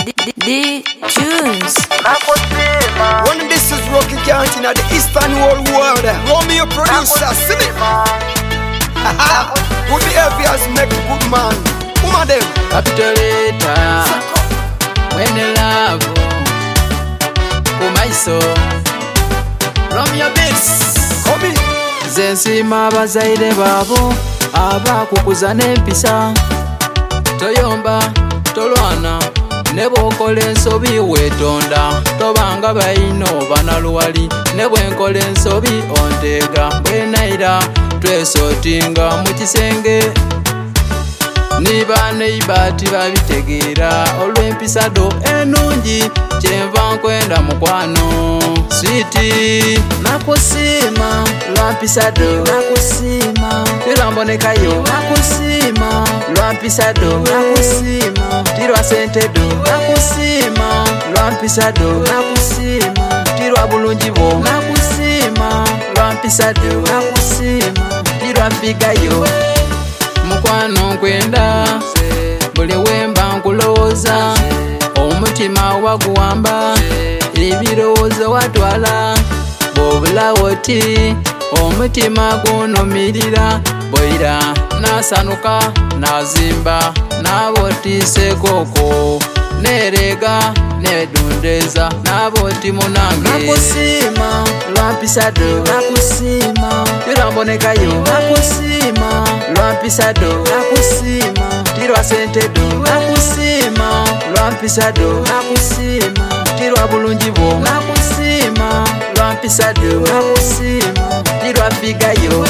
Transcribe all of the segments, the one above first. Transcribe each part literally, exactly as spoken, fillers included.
D Tunes. One of this is Rocky County in the Eastern World World. Romeo producer, see me. Haha, good behaviors make a good man. Woman them. Capitolator, when the love, oh my soul. Romeo beats. Come in. Zensima abazaire baabo abakukuza n'empisa. Toyomba, tolwana, ne bw'okola ensobi weetonda. Tobanga bayino banaluwali, ne bwenkola ensobi onteega. Bwenaira twesootinga mu kisenge. Niba neibati babitegeera olw'empisa do ennungi kyenva nkwenda mukwano. Sweetie, nakusiima lwa mpisa do, nakusiima tirambonekayo, nakusiima lwa mpisa do, nakusiima tirwa sente do, nakusiima lwa mpisa do, nakusiima tirwa bulungi bwo, nakusiima lwa mpisa do, nakusiima tirwa mpigayo. Mukwano nkwenda buli wemba nkulowooza, omutima waguwamba ebirowoozo watwala. Bw'obulawo oti omutima gunumirira, boira nasanuka nazimba n'abootiiseekoko nerega nedundeza n'abooti munange. Nakusiima lwa mpisa do, nakusiima tirambonekayo, nakusiima lwa mpisa do, nakusiima tirwa sente do, nakusiima lwa mpisa do, nakusiima tirwa bulungi bwo, nakusiima lwa mpisa do, nakusiima tirwa mpigayo.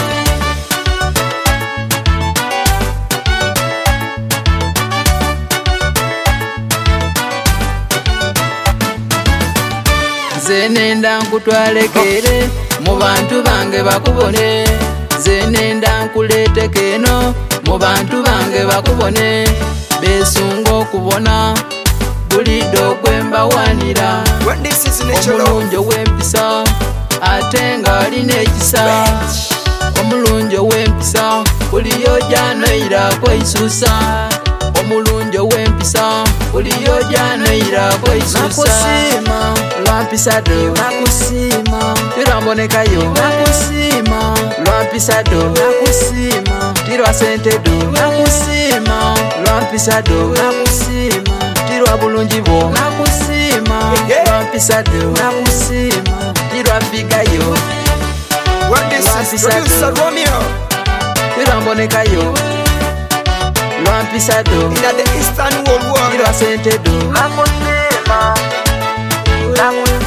Nze nenda nkutwalekere mu bantu bange bakubone, nze nenda nkuleeteko eno mu bantu bange bakubone. Beesunga okubona bulido gwe mbawanira, omulungi ow'empisa ate ng'alina ekisa. Omulungi ow'empisa buliyo gy'anoyira kweisusa, omulungi ow'empisa buliyo gy'anoyira kweisusa. Nakusiima lwa mpisa do, nakusiima tirambonekayo, nakusiima lwa mpisa do, nakusiima tirwa sente do, nakusiima lwa mpisa do, nakusiima tirwa bulungi bwo, nakusiima lwa mpisa do, nakusiima tirwa mpigayo. One this is producer Romeo. Tirambonekayo lwa mpisa do, In the Eastern World World. tirwa sente do, Nakusiima, nakusiima.